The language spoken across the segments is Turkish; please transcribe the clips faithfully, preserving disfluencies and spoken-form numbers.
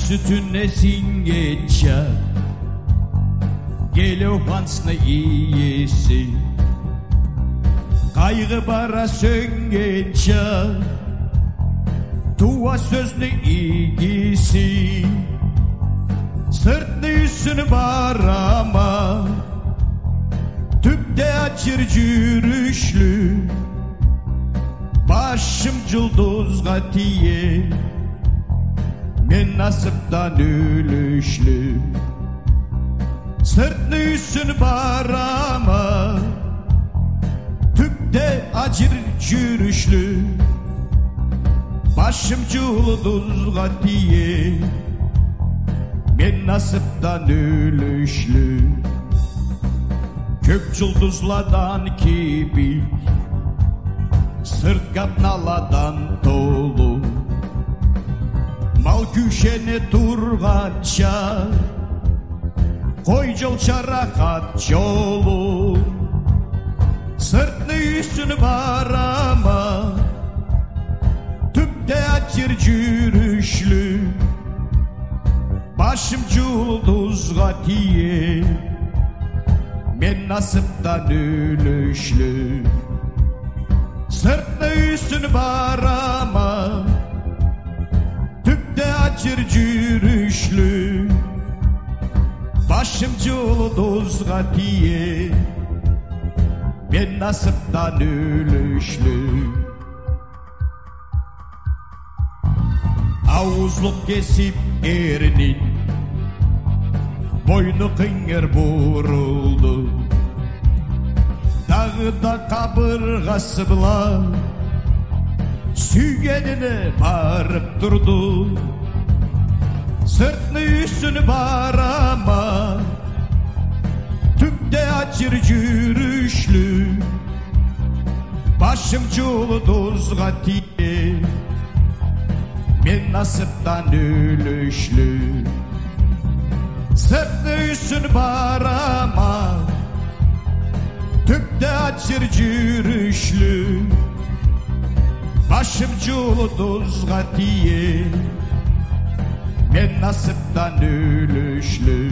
sütüne singeçe gel ofansını iyisi kaygı bara söngeçe tuva sözlü ilgisi sırtlı yüzünü barama tüpte açır cürüşlü başım cıldız gatiye men nasiptan ölüşlü sırtlı yüzünü barama tüpte acır cürüşlü başım cıldız gatiye men nasiptan ölüşlü kök cıldızlardan kibir sırt kapnaladan dolu mal küşene turgaça koy jolça rahat yolu sırtlı yüzünü barama tüpte açır cürüşlü başım cıldız gatiye men nasiptan ölüşlü sırtlı yüzünü barama tüpte açır cürüşlü başım cıldız gatiye men nasiptan ölüşlü avuzluk kesip erinin boynu kıngır buruldu dağda kabırgası bula sügenine barıp durdu sırtlı yüzünü barama tüpte açır cürüşlü başım cıldız gatiye men nasiptan ölüşlü sırtlı yüzünü barama tüpte açır cürüşlü başım cıldız gatiye men nasiptan ölüşlü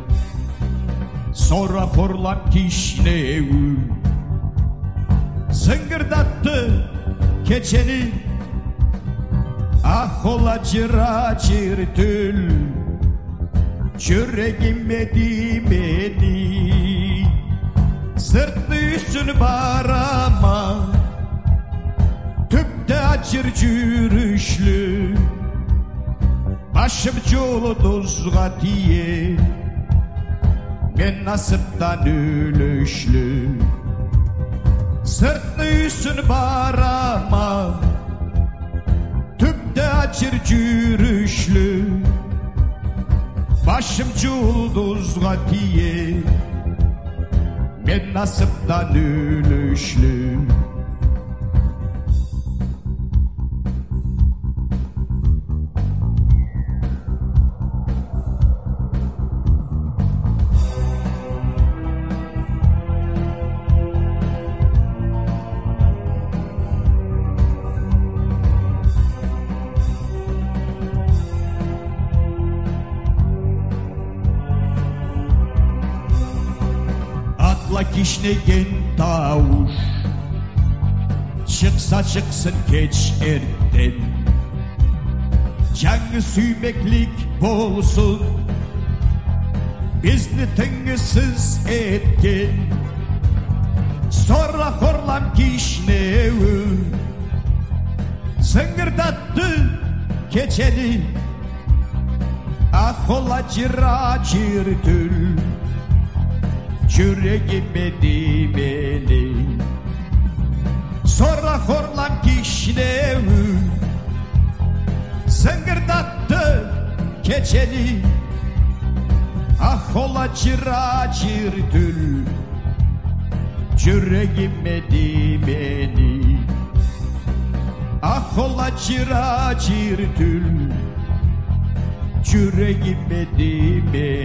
sonra forlap kişnevi zıngırdattı keçeni ah ola cıra cirtül yüreğime dimeni sırtlı yüzünü barama tüpte açır cürüşlü başım cıldız gatiye men nasiptan ölüşlü sırtlı yüzünü barama tüpte açır cürüşlü başım cıldız gatiye men nasiptan ölüşlü kişnegen tavuş çıksa çıksın geç erten canı süymeklik bolsun bizni tıngısız etken sonra horlam kişnevi zıngırdattı keçeni ah ola cıra cirtül yüreğime dimeni sonra horlam kişnevi zıngırdattı keçeni ah ola cıra cirtül yüreğime dimeni ah ola cıra cirtül yüreğime dimeni